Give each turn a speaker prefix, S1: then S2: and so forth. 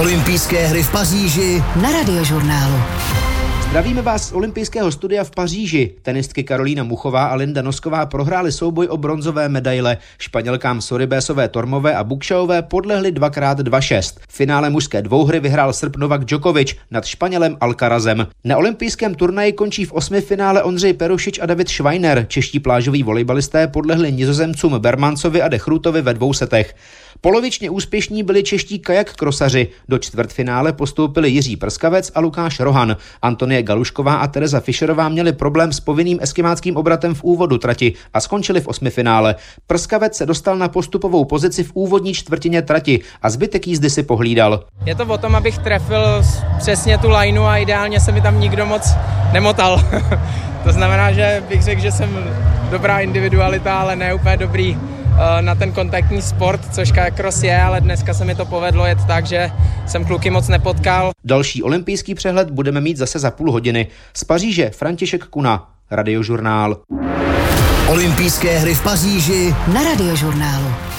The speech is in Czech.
S1: Olympijské hry v Paříži
S2: na Radiožurnálu.
S3: Zdravíme vás z olympijského studia v Paříži. Tenistky Karolína Muchová a Linda Nosková prohrály souboj o bronzové medaile. Španělkám Sorribesové, Tormové a Bukshaové podlehly 2x2-6. V finále mužské dvouhry vyhrál Srb Novak Djokovic nad Španělem Alcarazem. Na olympijském turnaji končí v 8. finále Ondřej Perušič a David Schweiner. Čeští plážoví volejbalisté podlehli Nizozemcům Bermancovi a De Chrutovi ve 2 setech. Polovičně úspěšní byli čeští kajakkrosaři. Do čtvrtfinále postoupili Jiří Prskavec a Lukáš Rohan. Antonie Galušková a Tereza Fischerová měli problém s povinným eskimáckým obratem v úvodu trati a skončili v 8. finále. Prskavec se dostal na postupovou pozici v úvodní čtvrtině trati a zbytek jízdy si pohlídal.
S4: Je to o tom, abych trefil přesně tu lineu a ideálně se mi tam nikdo moc nemotal. To znamená, že bych řekl, že jsem dobrá individualita, ale ne úplně dobrý na ten kontaktní sport, což kajakros je, ale dneska se mi to povedlo jet tak, že jsem kluky moc nepotkal.
S3: Další olympijský přehled budeme mít zase za půl hodiny. Z Paříže František Kuna, Radiožurnál.
S1: Olympijské hry v Paříži
S2: na Radiožurnálu.